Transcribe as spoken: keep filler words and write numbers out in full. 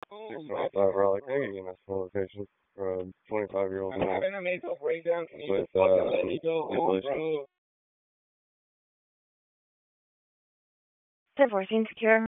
six twenty-five Raleigh Canyon National Location for a twenty-five-year-old I'm male having a mental breakdown. Can you with just fucking uh, let me go home, inflation. bro? Divorcing secure.